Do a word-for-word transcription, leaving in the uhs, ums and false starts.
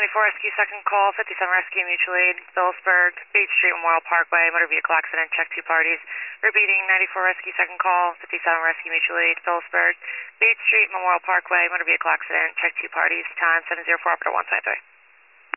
ninety-four Rescue second call, fifty-seven Rescue Mutual Aid, Phillipsburg, Bates Street, Memorial Parkway, motor vehicle accident, check two parties. Repeating, ninety-four Rescue second call, fifty-seven Rescue Mutual Aid, Phillipsburg, Bates Street, Memorial Parkway, motor vehicle accident, check two parties, time seven zero four, operator one five three.